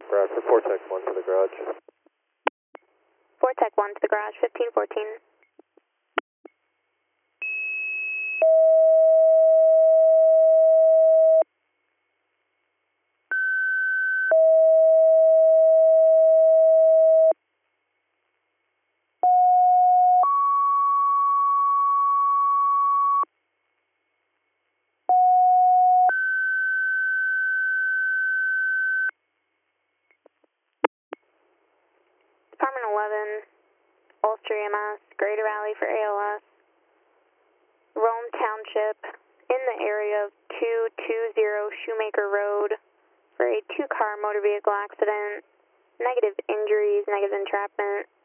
Roger, 4 Tech 1 to the garage. 4 Tech 1 to the garage, 1514. Department 11, Ulster EMS, Greater Valley for ALS, Rome Township, in the area of 220 Shoemaker Road for a 2-car motor vehicle accident, negative injuries, negative entrapment.